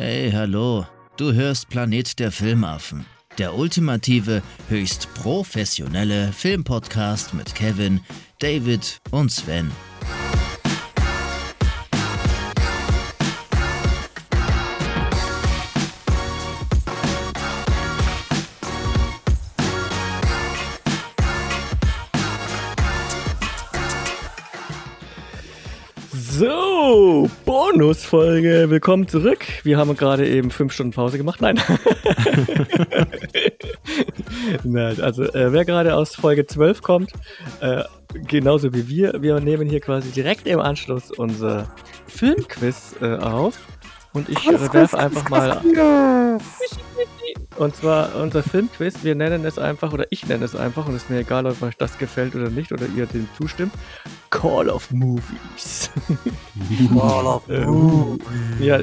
Hey, hallo. Du hörst Planet der Filmaffen. Der ultimative, höchst professionelle Filmpodcast mit Kevin, David und Sven. So, Bonusfolge. Willkommen zurück. Wir haben gerade eben 5 Stunden Pause gemacht. Nein. Nein, also wer gerade aus Folge 12 kommt, genauso wie wir nehmen hier quasi direkt im Anschluss unser Filmquiz auf. Und ich werfe einfach mal... Und zwar unser Filmquiz, wir nennen es einfach, oder ich nenne es einfach, und es ist mir egal, ob euch das gefällt oder nicht, oder ihr dem zustimmt, Call of Movies. Call of Movies. Ja,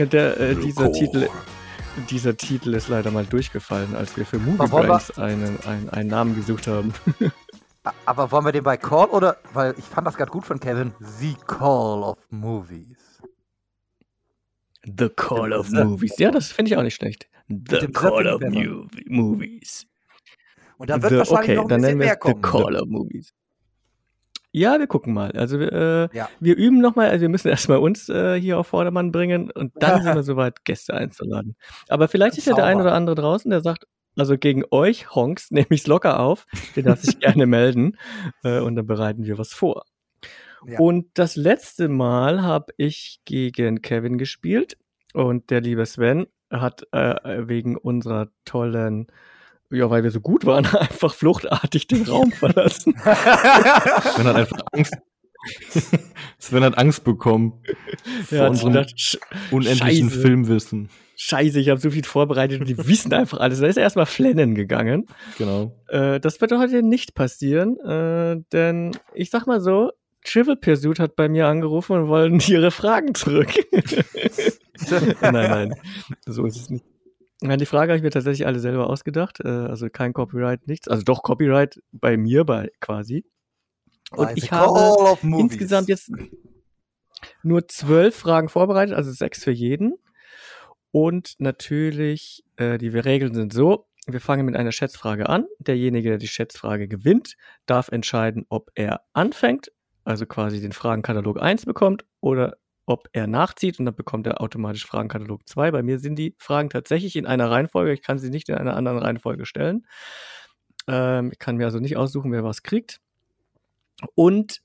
dieser Titel ist leider mal durchgefallen, als wir für Movie Brains einen Namen gesucht haben. Aber wollen wir den bei Call oder, weil ich fand das gerade gut von Kevin, The Call of Movies. The Call of Movies. Ja, das finde ich auch nicht schlecht. The Call of Movies. Und da wird wahrscheinlich noch ein bisschen mehr kommen. The Call of Movies. Ja, wir gucken mal. Also wir üben nochmal, also wir müssen erstmal uns hier auf Vordermann bringen und dann sind wir soweit, Gäste einzuladen. Aber vielleicht ist ja der ein oder andere draußen, der sagt, also gegen euch, Honks, nehme ich es locker auf, den darf sich gerne melden und dann bereiten wir was vor. Ja. Und das letzte Mal habe ich gegen Kevin gespielt und der liebe Sven hat wegen unserer tollen, ja, weil wir so gut waren, einfach fluchtartig den Raum verlassen. Sven hat einfach Angst. Sven hat Angst bekommen vor unserem unendlichen Filmwissen. Scheiße, ich habe so viel vorbereitet und die wissen einfach alles. Da ist er erstmal flennen gegangen. Genau. Das wird heute nicht passieren, denn ich sag mal so, Trivial Pursuit hat bei mir angerufen und wollen ihre Fragen zurück. Nein, so ist es nicht. Nein, die Frage habe ich mir tatsächlich alle selber ausgedacht. Also kein Copyright, nichts. Also doch Copyright bei mir, quasi. Und ich habe insgesamt jetzt nur 12 Fragen vorbereitet, also 6 für jeden. Und natürlich, die Regeln sind so, wir fangen mit einer Schätzfrage an. Derjenige, der die Schätzfrage gewinnt, darf entscheiden, ob er anfängt, also quasi den Fragenkatalog 1 bekommt, oder ob er nachzieht und dann bekommt er automatisch Fragenkatalog 2. Bei mir sind die Fragen tatsächlich in einer Reihenfolge. Ich kann sie nicht in einer anderen Reihenfolge stellen. Ich kann mir also nicht aussuchen, wer was kriegt. Und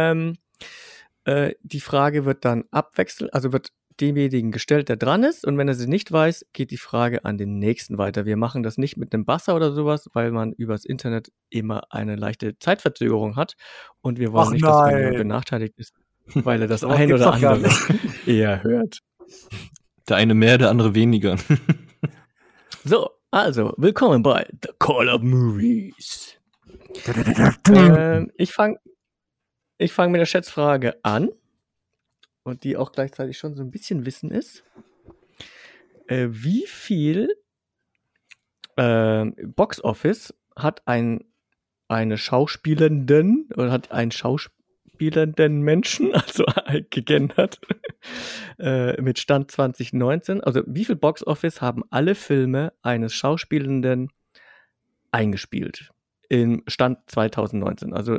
die Frage wird dann abwechselnd, also wird demjenigen gestellt, der dran ist. Und wenn er sie nicht weiß, geht die Frage an den nächsten weiter. Wir machen das nicht mit einem Buzzer oder sowas, weil man übers Internet immer eine leichte Zeitverzögerung hat. Und wir wollen nicht, dass jemand benachteiligt ist, weil er das ein oder andere eher hört. Der eine mehr, der andere weniger. So, also, willkommen bei The Call of Movies. Ich fang mit der Schätzfrage an. Und die auch gleichzeitig schon so ein bisschen Wissen ist. Wie viel Box-Office hat eine Schauspielenden oder hat einen schauspielenden Menschen, also gegendert, mit Stand 2019? Also wie viel Box-Office haben alle Filme eines Schauspielenden eingespielt? Im Stand 2019. Also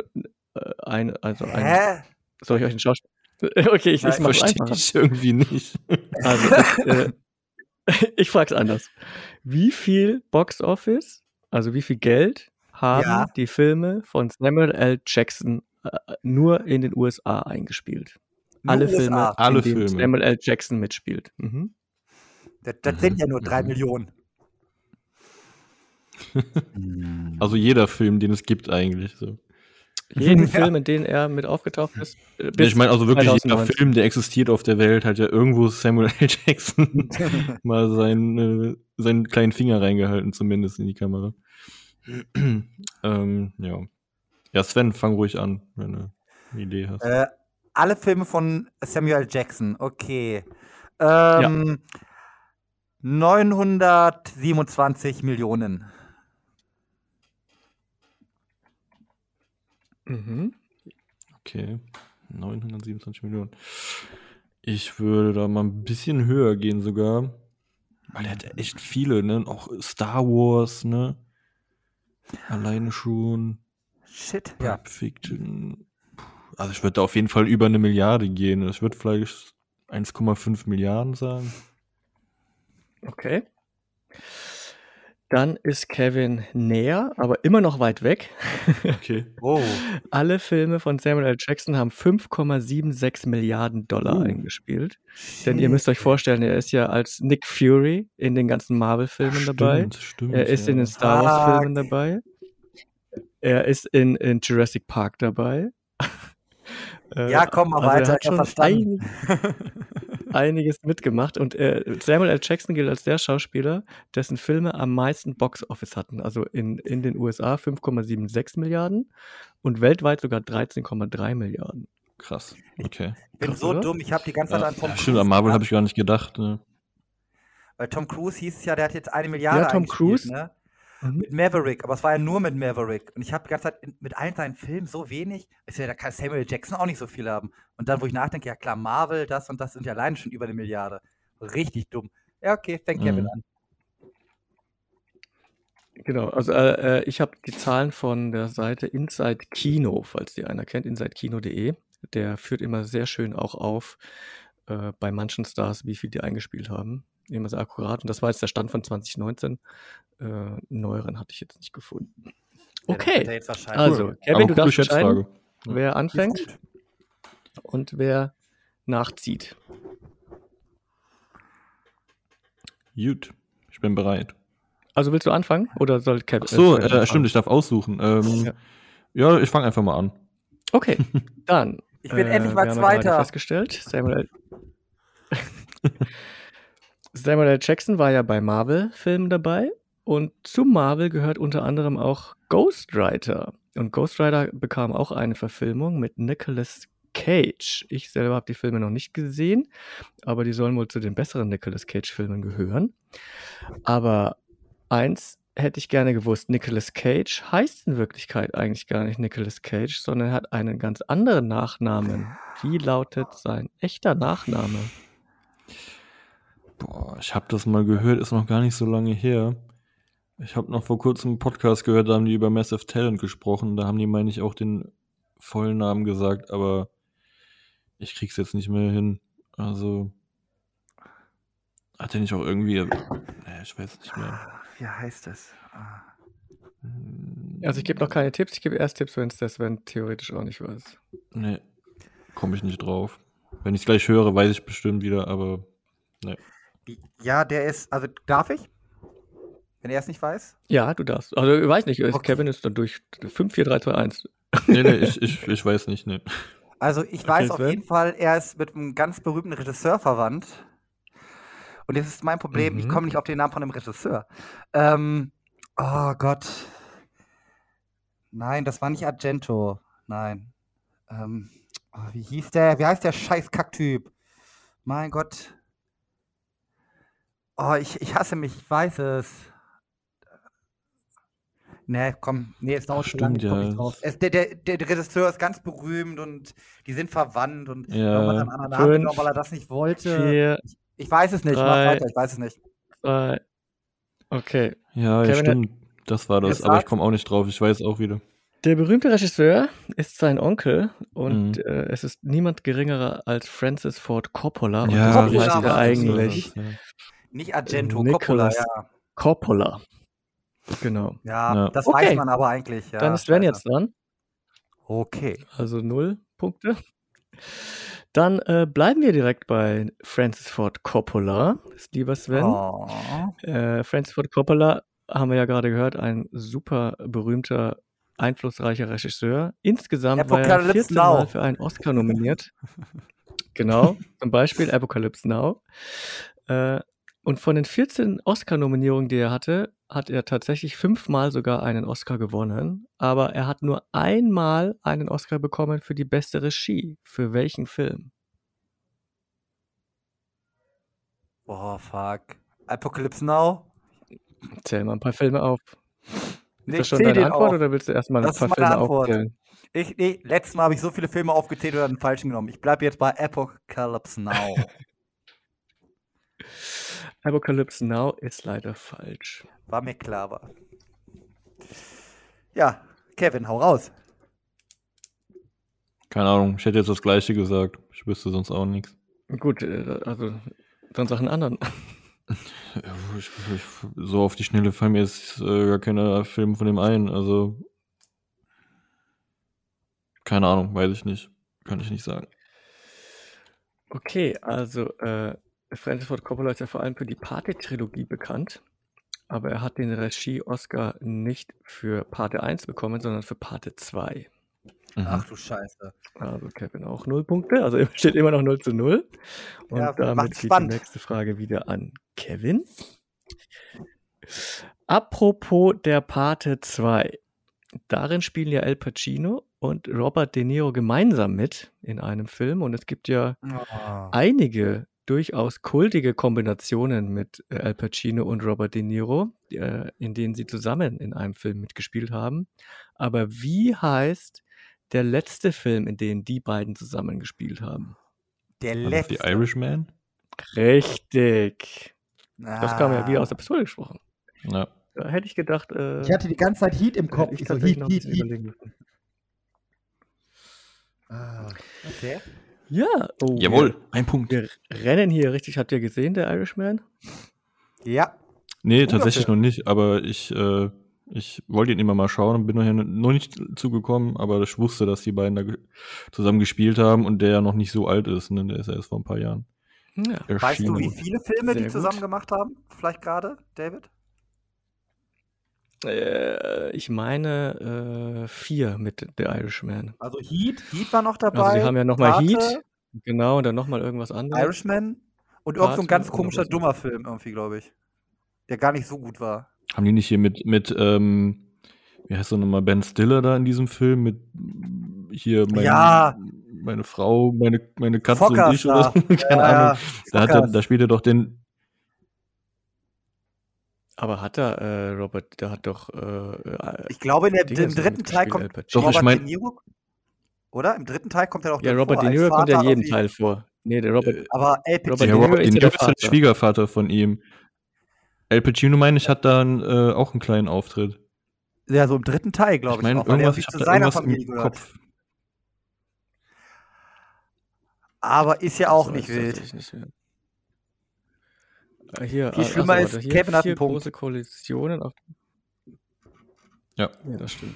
soll ich euch einen Schauspieler... Okay, ich mach's einfacher. Ich irgendwie nicht. Also, ich frag's anders. Wie viel Box-Office, also wie viel Geld haben die Filme von Samuel L. Jackson nur in den USA eingespielt? Alle Filme, in denen Samuel L. Jackson mitspielt. Mhm. Das sind ja nur 3 Millionen. Also jeder Film, den es gibt eigentlich. So. Jeden Film, in dem er mit aufgetaucht ist. Ich meine, also wirklich jeder Film, der existiert auf der Welt, hat ja irgendwo Samuel L. Jackson mal seinen kleinen Finger reingehalten, zumindest in die Kamera. Ja, Sven, fang ruhig an, wenn du eine Idee hast. Alle Filme von Samuel Jackson, okay. 927 Millionen. Mhm. Okay, 927 Millionen. Ich würde da mal ein bisschen höher gehen sogar. Weil er hat echt viele, ne? Auch Star Wars, ne? Alleine schon. Shit, Pulp Fiction. Also ich würde da auf jeden Fall über 1 Milliarde gehen. Ich würde vielleicht 1,5 Milliarden sagen. Okay. Dann ist Kevin näher, aber immer noch weit weg. Okay. Oh. Alle Filme von Samuel L. Jackson haben 5,76 Milliarden Dollar eingespielt. Denn ihr müsst euch vorstellen, er ist ja als Nick Fury in den ganzen Marvel-Filmen dabei. Stimmt, Er ist in den Star Wars-Filmen dabei. Er ist in Jurassic Park dabei. Ja, komm mal weiter, Er hat ich hab schon verstanden. einiges mitgemacht. Und Samuel L. Jackson gilt als der Schauspieler, dessen Filme am meisten Box-Office hatten. Also in den USA 5,76 Milliarden und weltweit sogar 13,3 Milliarden. Krass, okay. Ich bin Krass, so oder? dumm, ich habe die ganze Zeit an Tom Cruise Stimmt, an Marvel gedacht. habe ich gar nicht gedacht. Ne? Weil Tom Cruise hieß es ja, der hat jetzt 1 Milliarde Ja, Tom eingespielt, Cruise. ne? Mhm. Mit Maverick, aber es war ja nur mit Maverick. Und ich habe die ganze Zeit mit allen seinen Filmen so wenig, da kann Samuel Jackson auch nicht so viel haben. Und dann, wo ich nachdenke, ja klar, Marvel, das und das sind ja alleine schon über 1 Milliarde. Richtig dumm. Ja, okay, fängt Kevin an. Genau, also ich habe die Zahlen von der Seite Inside Kino, falls die einer kennt, insidekino.de. Der führt immer sehr schön auch auf bei manchen Stars, wie viel die eingespielt haben. Immer sehr akkurat. Und das war jetzt der Stand von 2019. Neueren hatte ich jetzt nicht gefunden. Ja, das Okay, wird er jetzt wahrscheinlich. also Cool. Kevin, Aber du coole darfst entscheiden, Schätzfrage. Ja. wer Ist anfängt gut. und wer nachzieht. Gut, ich bin bereit. Also willst du anfangen oder soll Kevin? Ach so, soll er anfangen? stimmt, ich darf aussuchen. Ja, ich fange einfach mal an. Okay, dann. Ich bin endlich mal wir haben ja gerade Zweiter. festgestellt, Samuel L. Jackson war ja bei Marvel-Filmen dabei und zu Marvel gehört unter anderem auch Ghost Rider. Und Ghost Rider bekam auch eine Verfilmung mit Nicolas Cage. Ich selber habe die Filme noch nicht gesehen, aber die sollen wohl zu den besseren Nicolas Cage-Filmen gehören. Aber eins hätte ich gerne gewusst, Nicolas Cage heißt in Wirklichkeit eigentlich gar nicht Nicolas Cage, sondern er hat einen ganz anderen Nachnamen. Wie lautet sein echter Nachname? Boah, ich habe das mal gehört, ist noch gar nicht so lange her. Ich habe noch vor kurzem einen Podcast gehört, da haben die über Massive Talent gesprochen. Da haben die, meine ich, auch den vollen Namen gesagt, aber ich krieg's jetzt nicht mehr hin. Also, hat er nicht auch irgendwie, ich weiß nicht mehr. Wie heißt es? Also ich gebe noch keine Tipps, ich gebe erst Tipps, wenn es der Sven theoretisch auch nicht weiß. Nee, komme ich nicht drauf. Wenn ich es gleich höre, weiß ich bestimmt wieder, aber nee. Ja, der ist, also darf ich? Wenn er es nicht weiß? Ja, du darfst. Also ich weiß nicht, Okay. Kevin ist dann durch 5, 4, 3, 2, 1. Nee, ich weiß nicht, nee. Also ich weiß auf Sven? jeden Fall, er ist mit einem ganz berühmten Regisseur verwandt. Und jetzt ist mein Problem, ich komme nicht auf den Namen von dem Regisseur. Oh Gott. Nein, das war nicht Argento. Nein. Wie hieß der? Wie heißt der scheiß Kacktyp? Mein Gott. Oh, ich hasse mich, ich weiß es. Nee, komm, nee, es dauert Ach, zu lange, ich stimmt, komm ja. nicht drauf. Der Regisseur ist ganz berühmt und die sind verwandt und Ja. warum hat er einen anderen Namen 5, genommen, weil er das nicht wollte. 4, Ich weiß es nicht, mach 3. weiter, ich weiß es nicht. 2. Okay. Ja, Kevin stimmt. Das war das, Jetzt aber ich sag's. komme auch nicht drauf. Ich weiß auch wieder. Der berühmte Regisseur ist sein Onkel und Mhm. es ist niemand geringerer als Francis Ford Coppola. Und Ja, deswegen richtig, heißt er das ist eigentlich Ja. Nicht Argento, Coppola, Nicolas ja. Coppola. Genau. Ja, Ja. das Okay. weiß man aber eigentlich, ja. Dann ist Sven scheiße. jetzt dran. Okay. Also 0 Punkte. Dann bleiben wir direkt bei Francis Ford Coppola, lieber Sven. Oh. Francis Ford Coppola, haben wir ja gerade gehört, ein super berühmter, einflussreicher Regisseur. Insgesamt war er Apocalypse 14 Mal Now. für einen Oscar nominiert. Genau, zum Beispiel Apocalypse Now. Und von den 14 Oscar-Nominierungen, die er hatte, hat er tatsächlich 5 Mal sogar einen Oscar gewonnen. Aber er hat nur einmal einen Oscar bekommen für die beste Regie. Für welchen Film? Boah, fuck. Apocalypse Now? Zähl mal ein paar Filme auf. Nee, Ist das ich schon zähl deine den Antwort auf. oder willst du erstmal ein Das ist paar meine Filme Antwort. aufzählen? Letztes Mal habe ich so viele Filme aufgezählt oder den falschen genommen. Ich bleibe jetzt bei Apocalypse Now. Apocalypse Now ist leider falsch. War mir klar, war. Ja, Kevin, hau raus. Keine Ahnung, ich hätte jetzt das Gleiche gesagt. Ich wüsste sonst auch nichts. Gut, also dann sag einen anderen. So auf die Schnelle fallen mir jetzt gar keine Filme von dem ein. Also, keine Ahnung, weiß ich nicht. Kann ich nicht sagen. Okay, also Francis Ford Coppola ist ja vor allem für die Pate-Trilogie bekannt, aber er hat den Regie-Oscar nicht für Pate 1 bekommen, sondern für Pate 2. Ach du Scheiße. Also Kevin auch 0 Punkte, also steht immer noch 0:0. Und Ja, damit macht's geht spannend. die nächste Frage wieder an Kevin. Apropos der Pate 2. Darin spielen ja Al Pacino und Robert De Niro gemeinsam mit in einem Film. Und es gibt ja einige durchaus kultige Kombinationen mit Al Pacino und Robert De Niro, in denen sie zusammen in einem Film mitgespielt haben. Aber wie heißt der letzte Film, in dem die beiden zusammen gespielt haben? Der War das letzte. The Irishman? Richtig. Das kam ja wieder aus der Pistole gesprochen. Ja. Da hätte ich gedacht, Ich hatte die ganze Zeit Heat im Kopf. ich Ich so, tatsächlich Heat, noch ein Heat, bisschen Heat. überlegen müssen. Okay. Ja, oh, Jawohl, ein Punkt. Wir rennen hier richtig. Habt ihr gesehen, der Irishman? Ja. Nee, Guter tatsächlich Film. noch nicht, aber ich wollte ihn immer mal schauen und bin noch nicht zugekommen, aber ich wusste, dass die beiden da zusammen gespielt haben und der ja noch nicht so alt ist, ne? Der ist ja erst vor ein paar Jahren Ja. Weißt du, erschienen. wie viele Filme Sehr die zusammen gut. gemacht haben? Vielleicht gerade, David? Ich meine 4 mit The Irishman. Also Heat war noch dabei. Also die haben ja nochmal Pate, Heat, genau, und dann nochmal irgendwas anderes. Irishman und irgend so ein ganz Pate und komischer, noch was dummer Film irgendwie, glaube ich. Der gar nicht so gut war. Haben die nicht hier mit wie heißt er nochmal, Ben Stiller da in diesem Film mit hier Ja. meine Frau, meine Katze Fockers und ich oder so? da. Keine Ja, Ahnung. Da spielt er doch den. Aber hat er, Robert, der hat doch Ich glaube, im Dingens dritten Teil mitgespielt, kommt Al Pacino. Doch, ich Robert mein- De Niro. Oder? Im dritten Teil kommt er doch Ja, drin Robert vor, De als Niro kommt ja in Vater jedem auf die- Teil vor. Nee, der Robert, Aber Al Robert Pacino. De Ja, Niro Robert ist De ja der Niro ist der Vater. Schwiegervater von ihm. Al Pacino, meine ich, hat dann auch einen kleinen Auftritt. Ja, so im dritten Teil, glaube Ich ich, meine, noch, weil der irgendwas, irgendwie ich zu habe da seiner irgendwas Familie im gehört. Kopf. Aber ist ja auch So, nicht ist wild. tatsächlich nicht wild. Hier, Viel schlimmer warte, ist, hier Kevin hat 4 einen Punkt. große Kollisionen. Ja. Ja, das stimmt.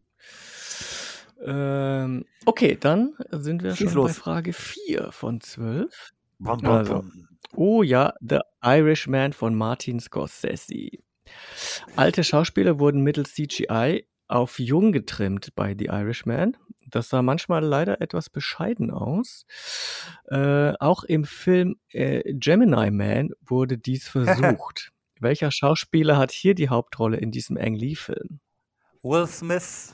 Okay, dann sind wir Schieß schon bei los. Frage 4 von 12. Also. Also, oh ja, The Irishman von Martin Scorsese. Alte Schauspieler wurden mittels CGI auf jung getrimmt bei The Irishman. Das sah manchmal leider etwas bescheiden aus. Auch im Film Gemini Man wurde dies versucht. Welcher Schauspieler hat hier die Hauptrolle in diesem Ang Lee-Film? Will Smith,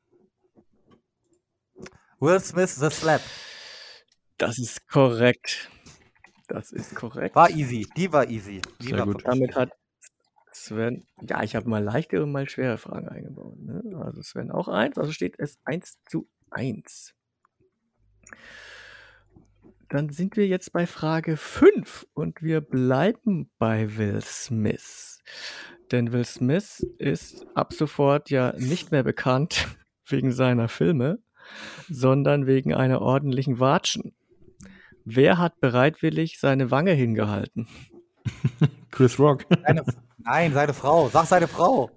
The Slap. Das ist korrekt. Das ist korrekt. War easy. Die war easy. Die Sehr war gut. wirklich Damit easy. hat Sven, ja, ich habe mal leichte und mal schwere Fragen eingebaut. Ne? Also Sven auch 1, also steht es 1:1. Dann sind wir jetzt bei Frage 5 und wir bleiben bei Will Smith. Denn Will Smith ist ab sofort ja nicht mehr bekannt wegen seiner Filme, sondern wegen einer ordentlichen Watschen. Wer hat bereitwillig seine Wange hingehalten? Chris Rock. Nein, seine Frau. Sag seine Frau.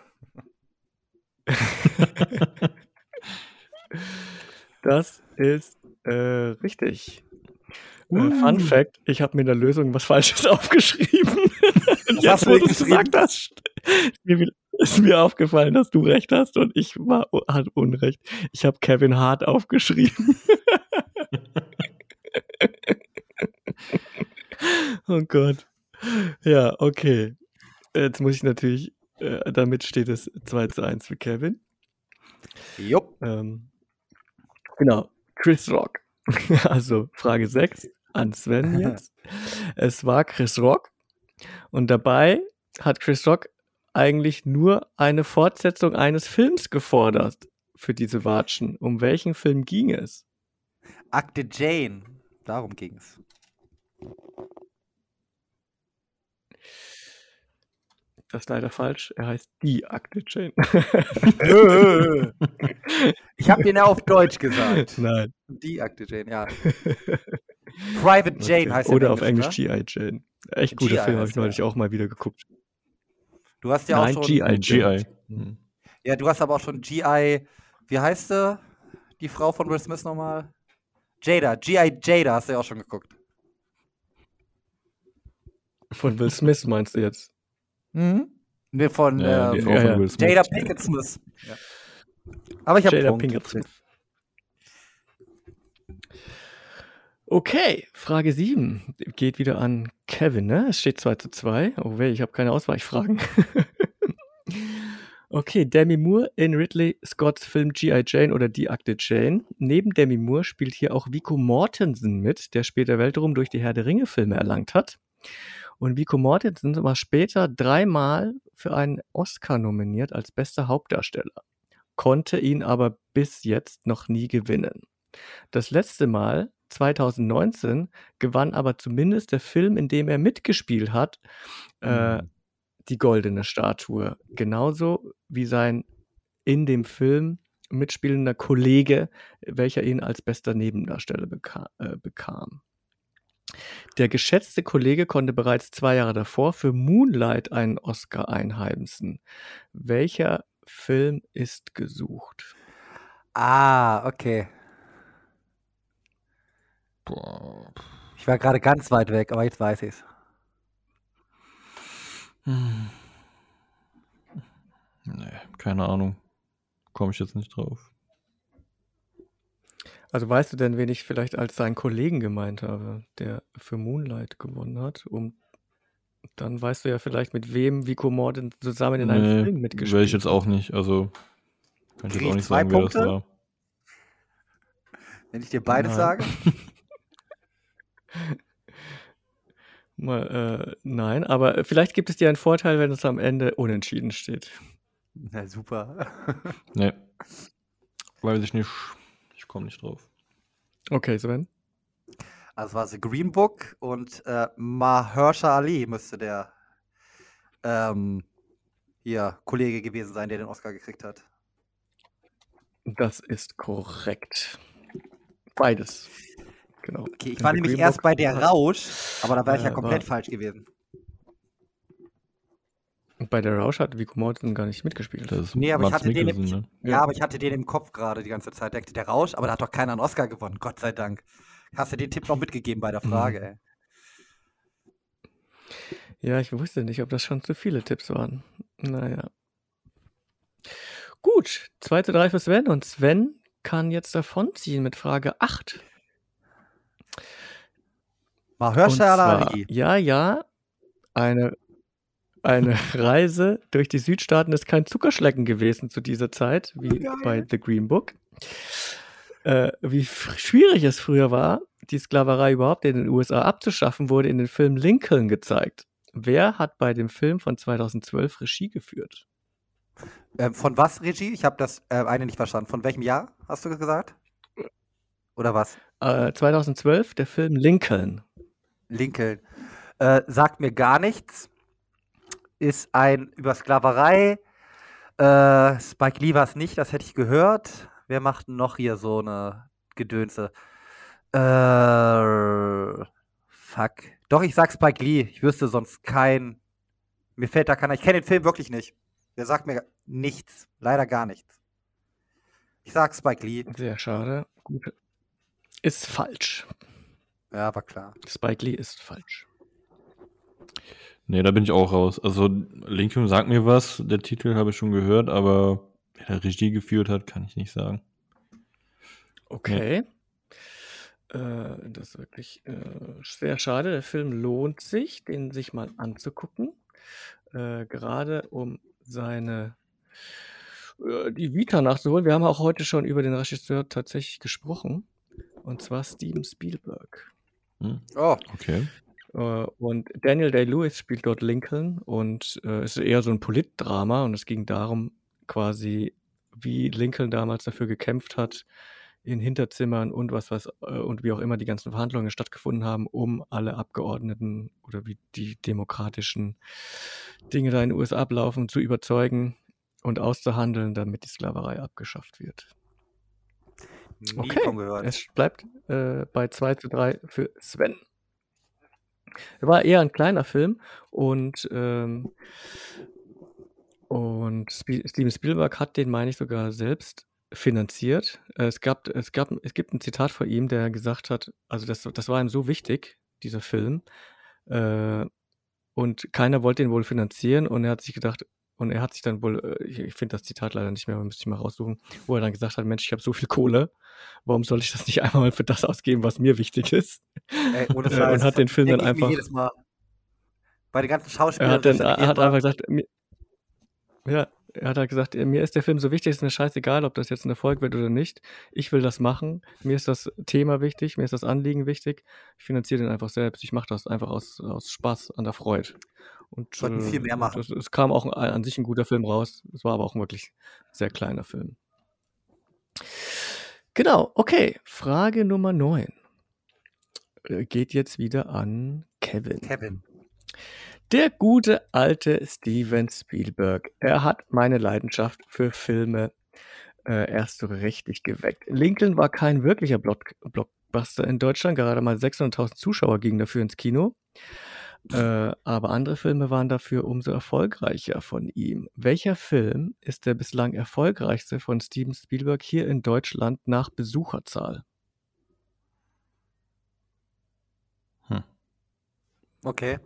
Das ist richtig. Fun Fact, ich habe mir in der Lösung was Falsches aufgeschrieben. Und Was hast jetzt, du wo denn du es gesagt hast, ist mir aufgefallen, dass du recht hast und ich hatte Unrecht. Ich habe Kevin Hart aufgeschrieben. Oh Gott. Ja, okay. Jetzt muss ich natürlich, damit steht es 2:1 für Kevin. Jupp. Genau, Chris Rock. Also Frage 6 an Sven jetzt. Es war Chris Rock und dabei hat Chris Rock eigentlich nur eine Fortsetzung eines Films gefordert für diese Watschen. Um welchen Film ging es? Akte Jane. Darum ging's. Das ist leider falsch. Er heißt Die Akte Jane. Ich habe den ja auf Deutsch gesagt. Nein. Die Akte Jane, ja. Private Jane heißt der Oder auf Englisch G.I. Jane. Echt guter Film, habe ich neulich auch mal wieder geguckt. Du hast ja auch schon... G.I. G.I. Ja, du hast aber auch schon G.I. Wie heißt sie? Die Frau von Will Smith nochmal? Jada. G.I. Jada hast du ja auch schon geguckt. Von Will Smith meinst du jetzt? Mhm. Nee, von, die Frau von Will Smith. Jada Pinkett Smith. Ja. Aber ich habe Jada Pinkett Smith. Okay, Frage 7 geht wieder an Kevin, ne? Es steht 2:2. Oh weh, ich habe keine Ausweichfragen. Okay, Demi Moore in Ridley Scotts Film G.I. Jane oder Die Akte Jane. Neben Demi Moore spielt hier auch Viggo Mortensen mit, der später Weltruhm durch die Herr der Ringe-Filme erlangt hat. Und Viggo Mortensen war später 3-mal für einen Oscar nominiert als bester Hauptdarsteller, konnte ihn aber bis jetzt noch nie gewinnen. Das letzte Mal, 2019, gewann aber zumindest der Film, in dem er mitgespielt hat, die Goldene Statue. Genauso wie sein in dem Film mitspielender Kollege, welcher ihn als bester Nebendarsteller bekam. Der geschätzte Kollege konnte bereits 2 Jahre davor für Moonlight einen Oscar einheimsen. Welcher Film ist gesucht? Ah, okay. Boah. Ich war gerade ganz weit weg, aber jetzt weiß ich's. Nee, keine Ahnung. Komme ich jetzt nicht drauf. Also weißt du denn, wen ich vielleicht als seinen Kollegen gemeint habe, der für Moonlight gewonnen hat? Dann weißt du ja vielleicht, mit wem Viggo Mortensen zusammen in einem Film mitgespielt hat. Weiß ich jetzt auch nicht. Also kann ich jetzt auch nicht sagen, wer das war. Wenn ich dir beides sage? Nein, aber vielleicht gibt es dir einen Vorteil, wenn es am Ende unentschieden steht. Na super. Nee. Weiß ich nicht. Ich komme nicht drauf. Okay, Sven? Also es war The Green Book und Mahershala Ali müsste der Kollege gewesen sein, der den Oscar gekriegt hat. Das ist korrekt. Beides. Genau. Okay, ich war nämlich erst bei Der Rausch, aber da war ich ja komplett falsch gewesen. Und bei Der Rausch hat Viggo Mortensen gar nicht mitgespielt. Nee, aber ich hatte den im Kopf gerade die ganze Zeit. Der Rausch, aber da hat doch keiner einen Oscar gewonnen, Gott sei Dank. Hast du den Tipp noch mitgegeben bei der Frage, ey? Ja, ich wusste nicht, ob das schon zu viele Tipps waren. Naja. Gut, 2:3 für Sven. Und Sven kann jetzt davonziehen mit Frage 8. Mahershala Ali. Ja, eine Reise durch die Südstaaten ist kein Zuckerschlecken gewesen zu dieser Zeit, wie bei The Green Book. Wie schwierig es früher war, die Sklaverei überhaupt in den USA abzuschaffen, wurde in dem Film Lincoln gezeigt. Wer hat bei dem Film von 2012 Regie geführt? Von was Regie? Ich habe das eine nicht verstanden. Von welchem Jahr, hast du gesagt? Oder was? 2012, der Film Lincoln. Lincoln. Sagt mir gar nichts. Ist ein über Sklaverei. Spike Lee war es nicht, das hätte ich gehört. Wer macht noch hier so eine Gedönse? Fuck. Doch, ich sag Spike Lee. Ich wüsste sonst keinen. Mir fällt da keiner. Ich kenne den Film wirklich nicht. Der sagt mir nichts. Leider gar nichts. Ich sag Spike Lee. Sehr schade. Gut. Ist falsch. Ja, war klar. Spike Lee ist falsch. Nee, da bin ich auch raus. Also Lincoln sagt mir was, der Titel habe ich schon gehört, aber wer da Regie geführt hat, kann ich nicht sagen. Okay. Das ist wirklich sehr schade. Der Film lohnt sich, den sich mal anzugucken. Gerade um die Vita nachzuholen. Wir haben auch heute schon über den Regisseur tatsächlich gesprochen. Und zwar Steven Spielberg. Oh, okay. Und Daniel Day-Lewis spielt dort Lincoln und es ist eher so ein Politdrama und es ging darum quasi, wie Lincoln damals dafür gekämpft hat, in Hinterzimmern und und wie auch immer die ganzen Verhandlungen stattgefunden haben, um alle Abgeordneten oder wie die demokratischen Dinge da in den USA ablaufen, zu überzeugen und auszuhandeln, damit die Sklaverei abgeschafft wird. Nie von gehört. Es bleibt bei 2:3 für Sven. War eher ein kleiner Film und Steven Spielberg hat den, meine ich, sogar selbst finanziert. Es gibt ein Zitat von ihm, der gesagt hat, also das war ihm so wichtig, dieser Film, und keiner wollte ihn wohl finanzieren und er hat sich dann wohl, ich finde das Zitat leider nicht mehr, aber müsste ich mal raussuchen, wo er dann gesagt hat, Mensch, ich habe so viel Kohle, warum soll ich das nicht einmal mal für das ausgeben, was mir wichtig ist? Ey, ohne Scheiß, und hat den Film dann einfach... jedes Mal. Bei den ganzen Schauspielern... Er hat einfach gesagt... Er hat halt gesagt, mir ist der Film so wichtig, es ist mir scheißegal, ob das jetzt ein Erfolg wird oder nicht. Ich will das machen. Mir ist das Thema wichtig, mir ist das Anliegen wichtig. Ich finanziere den einfach selbst. Ich mache das einfach aus Spaß an der Freude. Und sollten viel mehr machen. Es kam auch an sich ein guter Film raus. Es war aber auch ein wirklich sehr kleiner Film. Genau, okay. Frage Nummer 9 geht jetzt wieder an Kevin. Der gute alte Steven Spielberg, er hat meine Leidenschaft für Filme erst so richtig geweckt. Lincoln war kein wirklicher Blockbuster in Deutschland, gerade mal 600.000 Zuschauer gingen dafür ins Kino, aber andere Filme waren dafür umso erfolgreicher von ihm. Welcher Film ist der bislang erfolgreichste von Steven Spielberg hier in Deutschland nach Besucherzahl? Okay.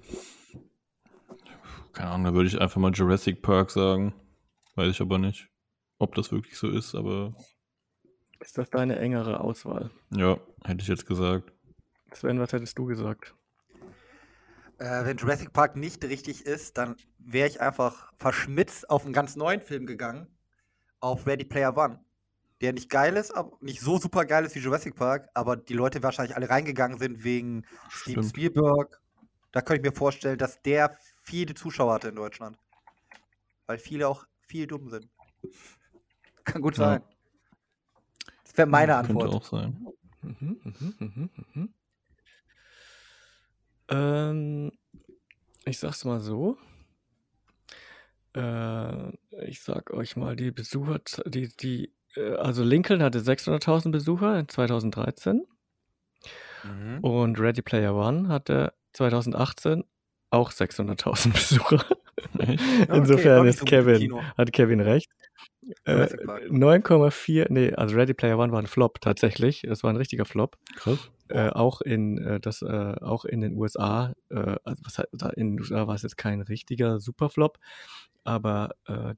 Keine Ahnung, da würde ich einfach mal Jurassic Park sagen. Weiß ich aber nicht, ob das wirklich so ist, aber... Ist das deine engere Auswahl? Ja, hätte ich jetzt gesagt. Sven, was hättest du gesagt? Wenn Jurassic Park nicht richtig ist, dann wäre ich einfach verschmitzt auf einen ganz neuen Film gegangen. Auf Ready Player One. Der nicht geil ist, aber nicht so super geil ist wie Jurassic Park, aber die Leute wahrscheinlich alle reingegangen sind wegen Steven Spielberg. Da könnte ich mir vorstellen, dass der viele Zuschauer hatte in Deutschland. Weil viele auch viel dumm sind. Kann gut sein. Das wäre meine Antwort. Könnte auch sein. Ich sag's mal so. Ich sag euch mal, die Besucher, also Lincoln hatte 600.000 Besucher in 2013 und Ready Player One hatte 2018 auch 600.000 Besucher. Insofern hat Kevin recht. 9,4, also Ready Player One war ein Flop tatsächlich. Es war ein richtiger Flop. Krass. Auch in den USA, in den USA war es jetzt kein richtiger Superflop, aber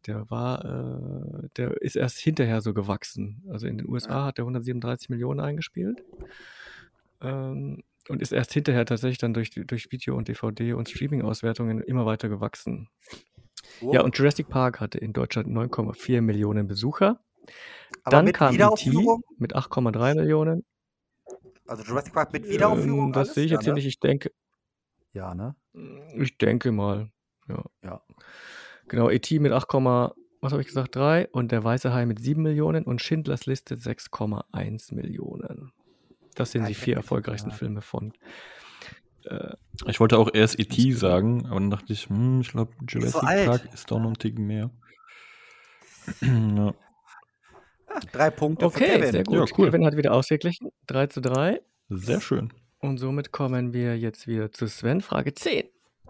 der ist erst hinterher so gewachsen. Also in den USA hat er 137 Millionen eingespielt und ist erst hinterher tatsächlich dann durch Video und DVD und Streaming-Auswertungen immer weiter gewachsen. Oh. Ja, und Jurassic Park hatte in Deutschland 9,4 Millionen Besucher. Aber dann kam E.T. mit 8,3 Millionen. Also Jurassic Park mit Wiederaufführung? Das sehe ich jetzt hier nicht, ich denke. Ja, ne? Ich denke mal, ja. Genau, E.T. mit 3 und Der Weiße Hai mit 7 Millionen und Schindlers Liste 6,1 Millionen. Das sind die 4 erfolgreichsten Filme von. Ich wollte auch erst E.T. sagen, aber dann dachte ich, ich glaube, Jurassic Park ist doch noch ein Ticken mehr. Ja. 3 Punkte für Kevin. Sehr gut. Ja, cool. Kevin hat wieder ausgeglichen. 3:3. Sehr schön. Und somit kommen wir jetzt wieder zu Sven. Frage 10.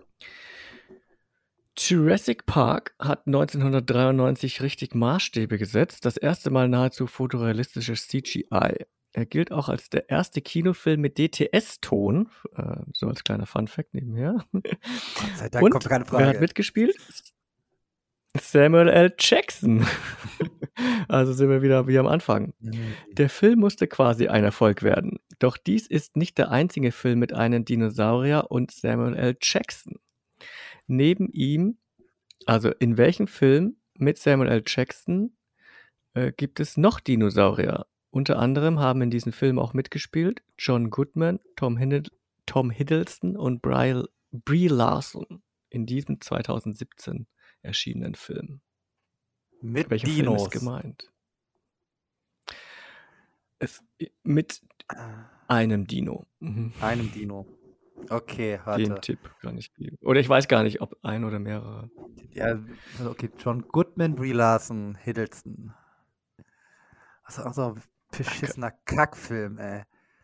Jurassic Park hat 1993 richtig Maßstäbe gesetzt. Das erste Mal nahezu fotorealistisches CGI. Er gilt auch als der erste Kinofilm mit DTS-Ton. So als kleiner Funfact nebenher. Sei Dank, kommt keine Frage. Wer hat mitgespielt? Samuel L. Jackson. Also sind wir wieder wie am Anfang. Der Film musste quasi ein Erfolg werden. Doch dies ist nicht der einzige Film mit einem Dinosaurier und Samuel L. Jackson. Neben ihm, also in welchem Film mit Samuel L. Jackson gibt es noch Dinosaurier? Unter anderem haben in diesem Film auch mitgespielt John Goodman, Tom Hiddleston und Brie Larson in diesem 2017 erschienenen Film. Mit Welcher Dinos. Film ist gemeint? Mit einem Dino. Einem Dino. Okay, warte. Den Tipp kann ich geben. Oder ich weiß gar nicht, ob ein oder mehrere. Ja, okay, John Goodman, Brie Larson, Hiddleston. Das ist auch so ein beschissener Kackfilm, ey.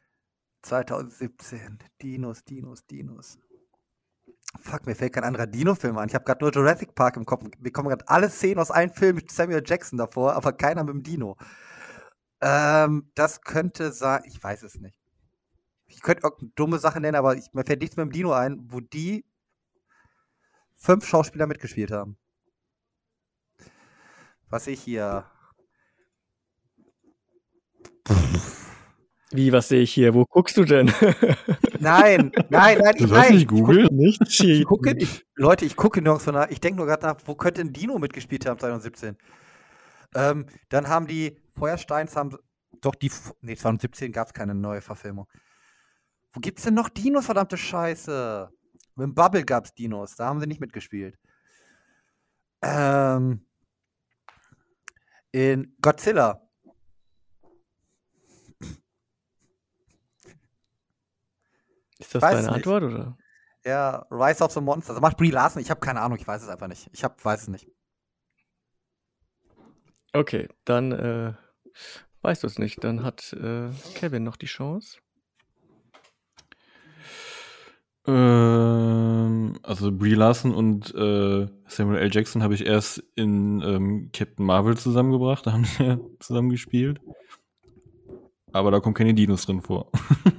2017. Dinos. Fuck, mir fällt kein anderer Dino-Film an. Ich habe gerade nur Jurassic Park im Kopf. Wir kommen gerade alle Szenen aus einem Film mit Samuel Jackson davor, aber keiner mit dem Dino. Das könnte sein, ich weiß es nicht. Ich könnte irgendeine dumme Sache nennen, aber mir fällt nichts mit dem Dino ein, wo die 5 Schauspieler mitgespielt haben. Was ich hier... Wie, was sehe ich hier? Wo guckst du denn? Nein, Du sollst nicht googeln? Nicht cheaten. Leute, ich gucke nirgendwo nach. Ich denke nur gerade nach, wo könnte ein Dino mitgespielt haben 2017? Dann haben die Feuersteins, doch die, 2017 gab es keine neue Verfilmung. Wo gibt's denn noch Dinos, verdammte Scheiße? Mit dem Bubble gab's Dinos, da haben sie nicht mitgespielt. In Godzilla. Ist das deine Antwort, oder? Ja, Rise of the Monsters. Also macht Brie Larson, ich habe keine Ahnung, ich weiß es einfach nicht. Weiß es nicht. Okay, dann weißt du es nicht. Dann hat Kevin noch die Chance. Also Brie Larson und Samuel L. Jackson habe ich erst in Captain Marvel zusammengebracht. Da haben sie zusammen gespielt. Aber da kommen keine Dinos drin vor.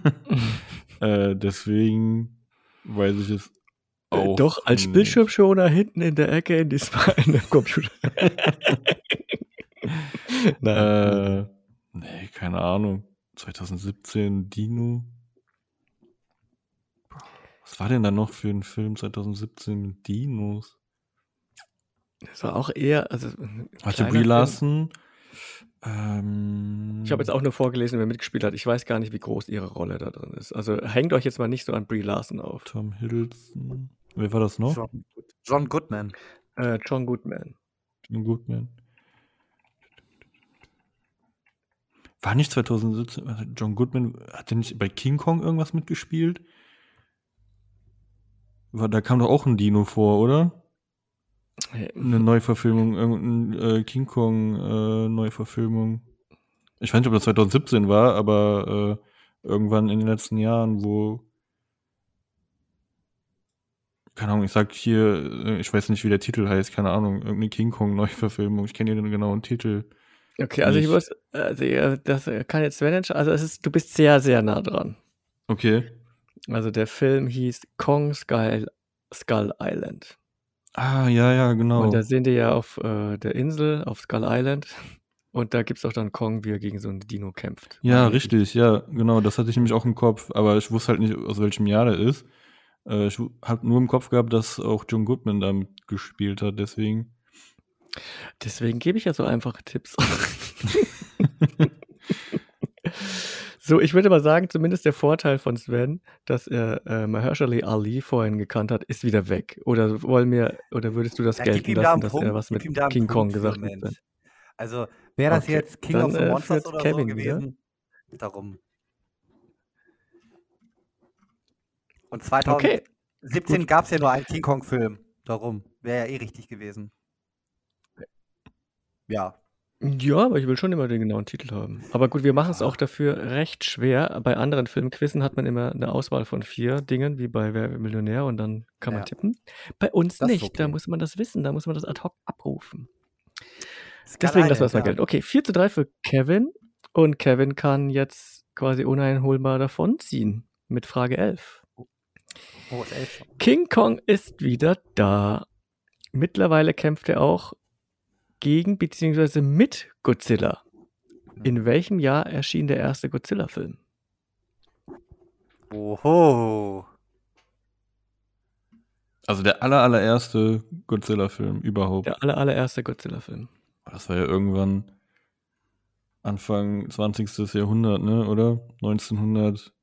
Deswegen weiß ich es auch. Doch, als Bildschirmschoner hinten in der Ecke in dem Computer. Nein. Nee, keine Ahnung. 2017 Dino. Was war denn da noch für ein Film 2017 mit Dinos? Das war auch eher, Warte, Brie Larson. Ich habe jetzt auch nur vorgelesen, wer mitgespielt hat. Ich weiß gar nicht, wie groß ihre Rolle da drin ist. Also hängt euch jetzt mal nicht so an Brie Larson auf. Tom Hiddleston. Wer war das noch? John Goodman. John Goodman. John Goodman. War nicht 2017, John Goodman, hat der nicht bei King Kong irgendwas mitgespielt? Da kam doch auch ein Dino vor, oder? Eine Neuverfilmung, irgendeine King Kong Neuverfilmung. Ich weiß nicht, ob das 2017 war, aber irgendwann in den letzten Jahren, wo, keine Ahnung, ich sag hier, ich weiß nicht, wie der Titel heißt, keine Ahnung, irgendeine King Kong Neuverfilmung, ich kenne den genauen Titel. Okay, also nicht. Das kann jetzt Sven entscheiden, also du bist sehr, sehr nah dran. Okay. Also der Film hieß Kong Skull Island. Ah, ja, genau. Und da sind die ja auf der Insel, auf Skull Island. Und da gibt es auch dann Kong, wie er gegen so einen Dino kämpft. Ja, richtig, ja, genau. Das hatte ich nämlich auch im Kopf. Aber ich wusste halt nicht, aus welchem Jahr der ist. Ich habe nur im Kopf gehabt, dass auch John Goodman da mitgespielt hat, deswegen. Deswegen gebe ich ja so einfache Tipps. So, ich würde mal sagen, zumindest der Vorteil von Sven, dass er Mahershala Ali vorhin gekannt hat, ist wieder weg. Oder würdest du das gelten lassen, dass er was mit King Kong gesagt hat? Also, wäre das jetzt King of the Monsters oder Kevin so gewesen? Wieder? Darum. Und 2017 gab es ja nur einen King Kong-Film. Darum. Wäre ja eh richtig gewesen. Ja. Ja, aber ich will schon immer den genauen Titel haben. Aber gut, wir machen es auch dafür recht schwer. Bei anderen Filmquizzen hat man immer eine Auswahl von 4 Dingen, wie bei Wer wird Millionär, und dann kann man tippen. Bei uns das nicht, okay. Da muss man das wissen, da muss man das ad hoc abrufen. Deswegen lassen wir es mal gelten. Okay, 4:3 für Kevin, und Kevin kann jetzt quasi uneinholbar davonziehen mit Frage 11. Oh, 11 schon. King Kong ist wieder da. Mittlerweile kämpft er auch gegen bzw. mit Godzilla. In welchem Jahr erschien der erste Godzilla-Film? Oho. Also der allererste Godzilla-Film überhaupt. Der allererste Godzilla-Film. Das war ja irgendwann Anfang 20. Jahrhundert, ne? Oder? 1900.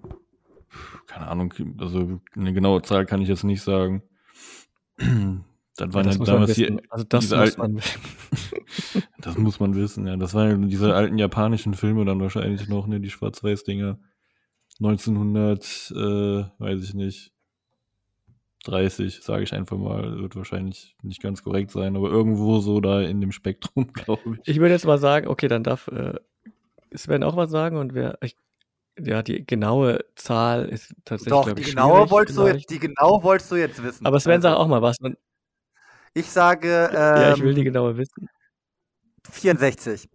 Keine Ahnung, also eine genaue Zahl kann ich jetzt nicht sagen. Das waren das ja muss man damals wissen. Also das diese muss alten, man wissen. das muss man wissen, ja. Das waren ja diese alten japanischen Filme dann wahrscheinlich noch, ne, die Schwarz-Weiß-Dinger. 1900, weiß ich nicht, 30, sage ich einfach mal, wird wahrscheinlich nicht ganz korrekt sein, aber irgendwo so da in dem Spektrum, glaube ich. Ich würde jetzt mal sagen, okay, dann darf Sven auch was sagen und die genaue Zahl ist tatsächlich, Doch, glaube die ich, genaue schwierig wolltest vielleicht. du jetzt wissen. Aber Sven, sag auch mal was. Ich sage Ja, ich will die genaue wissen. 64.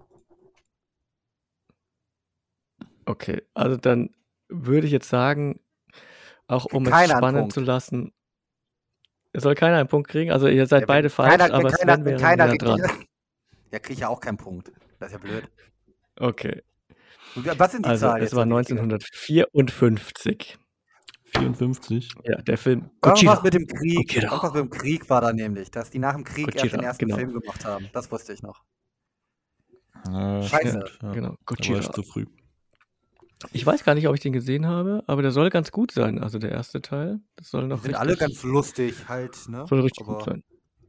Okay, also dann würde ich jetzt sagen, auch um es Keiner einen spannend Punkt. zu lassen, es soll keiner einen Punkt kriegen. Also ihr seid beide falsch, aber Sven wäre wieder dran. Ja, kriege ich ja auch keinen Punkt. Das ist ja blöd. Okay, Was sind die also Zahlen es jetzt? war 1954. 54? Ja, der Film Irgendwas mit dem Krieg. Gojira. Irgendwas mit dem Krieg war da nämlich, dass die nach dem Krieg erst Gojira, den ersten genau. Film gemacht haben. Das wusste ich noch. Ja, Scheiße. genau, Da war Gojira. ich zu früh. Ich weiß gar nicht, ob ich den gesehen habe, aber der soll ganz gut sein. Also der erste Teil, das soll Die noch sind richtig, alle ganz lustig halt, ne? soll richtig Aber gut sein.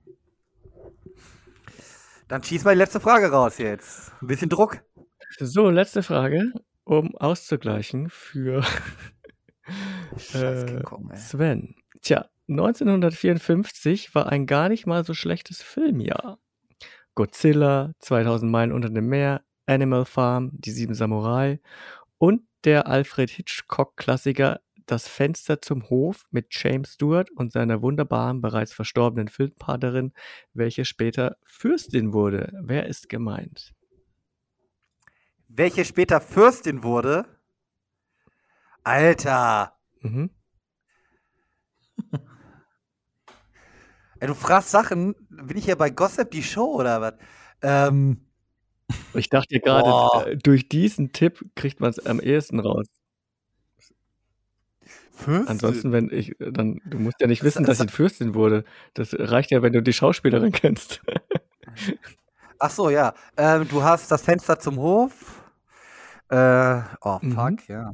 dann schieß mal die letzte Frage raus jetzt. Ein bisschen Druck. So, letzte Frage, um auszugleichen für Scheiß King Kong, ey. Sven. Tja, 1954 war ein gar nicht mal so schlechtes Filmjahr. Godzilla, 2000 Meilen unter dem Meer, Animal Farm, Die 7 Samurai und der Alfred Hitchcock-Klassiker Das Fenster zum Hof mit James Stewart und seiner wunderbaren, bereits verstorbenen Filmpartnerin, welche später Fürstin wurde. Wer ist gemeint? Welche später Fürstin wurde? Alter. Mhm. Ey, du fragst Sachen. Bin ich hier bei Gossip die Show oder was? Ich dachte gerade, durch diesen Tipp kriegt man es am ehesten raus. Fürstin? Ansonsten, du musst ja nicht wissen, dass sie Fürstin wurde. Das reicht ja, wenn du die Schauspielerin kennst. Ach so, ja. Du hast das Fenster zum Hof. Fuck, ja.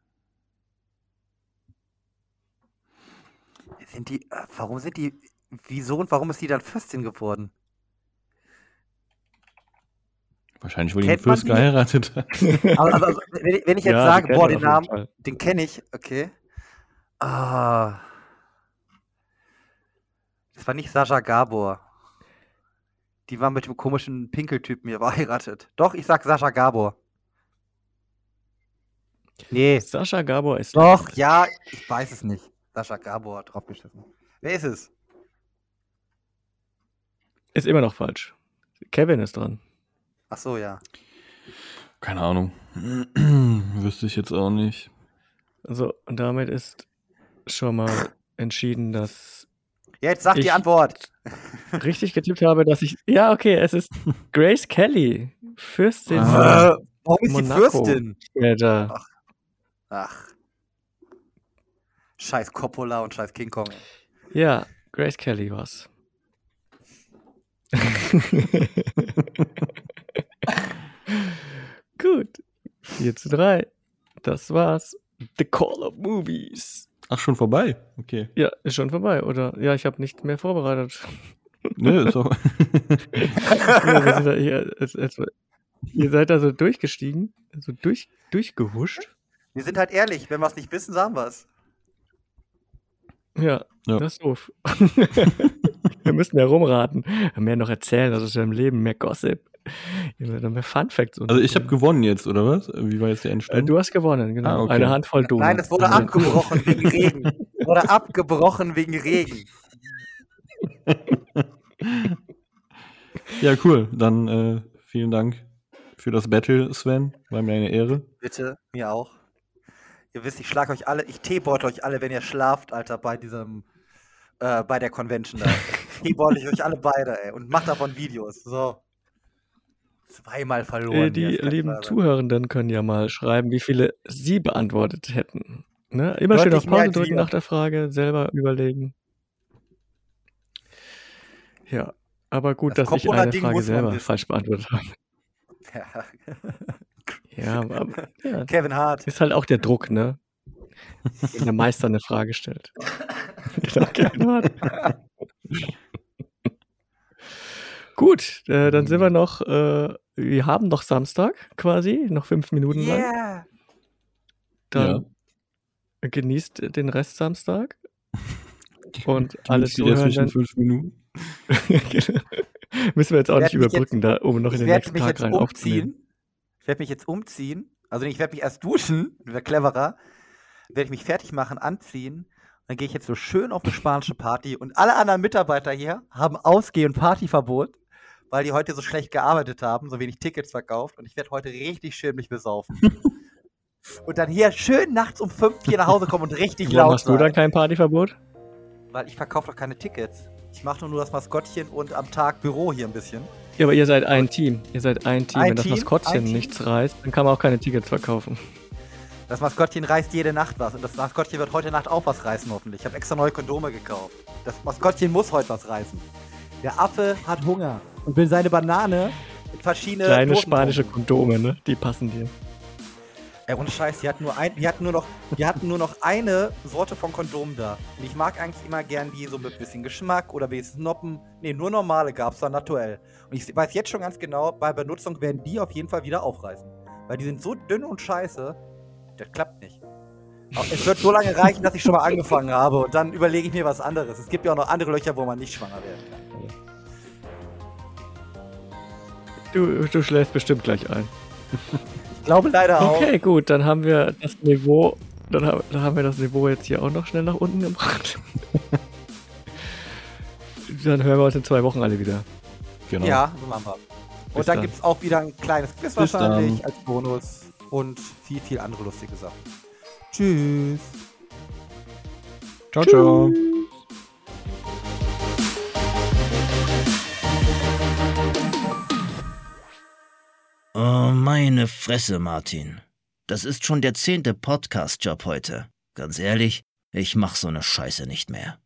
Warum sind die, wieso und warum ist die dann Fürstin geworden? Wahrscheinlich, weil die Kennt den Fürst man die? geheiratet hat. Also, wenn ich jetzt Ja, sage, die boah, kennt den man auf jeden Namen, Fall. den kenne ich, okay. Das war nicht Sascha Gabor. Die war mit dem komischen Pinkeltypen hier verheiratet. Doch, ich sag Sascha Gabor. Nee. Sascha Gabor ist Doch, ja, ich weiß es nicht. Sascha Gabor hat draufgeschissen. Wer ist es? Ist immer noch falsch. Kevin ist dran. Ach so, ja. Keine Ahnung. Wüsste ich jetzt auch nicht. Also, und damit ist schon mal entschieden, dass Jetzt sag die Ich- Antwort. richtig getippt habe, dass ich. Ja, okay, es ist Grace Kelly. Fürstin Warum ist Monaco. die Fürstin? später. Ach. Scheiß Coppola und scheiß King Kong. Ja, Grace Kelly war's. Gut. 4:3. Das war's. The Call of Movies. Ach, schon vorbei? Okay. Ja, ist schon vorbei, oder? Ja, ich habe nichts mehr vorbereitet. Ne, ist auch. Ja, wir sind da hier, ihr seid da so durchgestiegen, so durchgehuscht. Wir sind halt ehrlich, wenn wir es nicht wissen, sagen wir es. Ja, Ja. das ist doof. Wir müssen mehr rumraten, mehr noch erzählen, das ist ja im Leben, mehr Gossip. Ihr seid mehr Fun Facts. Also ich habe gewonnen jetzt, oder was? Wie war jetzt der Endstand? Du hast gewonnen, genau. Ah, okay. Eine Handvoll Donuts. Nein, es wurde abgebrochen wegen Regen. Wurde abgebrochen wegen Regen. Ja, cool. Dann vielen Dank für das Battle, Sven. War mir eine Ehre. Bitte, mir auch. Ihr wisst, ich schlag euch alle, ich teebeutel euch alle, wenn ihr schlaft, Alter, bei der Convention da. Teebeutel ich euch alle beide, ey. Und macht davon Videos. So. Zweimal verloren. Die jetzt, kann ich lieben mal sagen. Zuhörenden können ja mal schreiben, wie viele sie beantwortet hätten. Ne? Immer schön Deutlich auf mehr Pause als drücken wir. nach der Frage, selber überlegen. Ja, aber gut, Das dass ich Coppola-Ding eine Frage muss man selber wissen. falsch beantwortet habe. Ja. Ja, aber ja, Kevin Hart. ist halt auch der Druck, ne? Wenn der Meister eine Frage stellt. Genau, Kevin Hart. Gut, dann sind wir noch, wir haben noch Samstag quasi, noch 5 Minuten lang. Yeah. Dann genießt den Rest Samstag. Und Die alles die restlichen Zuhörenden 5 Minuten. müssen wir jetzt auch nicht Ich werd mich überbrücken, um noch in Ich den werde nächsten mich Tag jetzt rein aufzunehmen. umziehen. Ich werde mich jetzt umziehen. Also ich werde mich erst duschen, wäre cleverer. Werde ich mich fertig machen, anziehen. Dann gehe ich jetzt so schön auf eine spanische Party. Und alle anderen Mitarbeiter hier haben Ausgeh- und Partyverbot, weil die heute so schlecht gearbeitet haben, so wenig Tickets verkauft. Und ich werde heute richtig schön mich besaufen. Und dann hier schön nachts um 5 hier nach Hause kommen und richtig Warum laut hast du dann kein Partyverbot? Weil ich verkaufe doch keine Tickets. Ich mache nur das Maskottchen und am Tag Büro hier ein bisschen. Ja, aber ihr seid ein Team. Ihr seid ein Team. Ein Wenn das Team, Maskottchen ein Team. nichts reißt, dann kann man auch keine Tickets verkaufen. Das Maskottchen reißt jede Nacht was. Und das Maskottchen wird heute Nacht auch was reißen, hoffentlich. Ich habe extra neue Kondome gekauft. Das Maskottchen muss heute was reißen. Der Affe hat Hunger und will seine Banane mit verschiedenen Kleine Dosen spanische trinken. Kondome, ne? Die passen dir. Ey, ohne Scheiß, die hatten nur noch eine Sorte von Kondomen da. Und ich mag eigentlich immer gern die so mit bisschen Geschmack oder wenigstens Noppen. Ne, nur normale gab's da naturell. Und ich weiß jetzt schon ganz genau, bei Benutzung werden die auf jeden Fall wieder aufreißen. Weil die sind so dünn und scheiße, das klappt nicht. Aber es wird so lange reichen, dass ich schon mal angefangen habe und dann überlege ich mir was anderes. Es gibt ja auch noch andere Löcher, wo man nicht schwanger werden kann. Du schläfst bestimmt gleich ein. Ich glaube leider auch. Okay, gut, dann haben wir das Niveau, dann haben wir das Niveau jetzt hier auch noch schnell nach unten gebracht. Dann hören wir uns in 2 Wochen alle wieder. Genau. Ja, so machen wir. Bis Und dann dann. gibt es auch wieder ein kleines Quiz Bis wahrscheinlich dann. als Bonus und viel andere lustige Sachen. Tschüss. Ciao, ciao. Oh, meine Fresse, Martin. Das ist schon der 10. Podcast-Job heute. Ganz ehrlich, ich mach so eine Scheiße nicht mehr.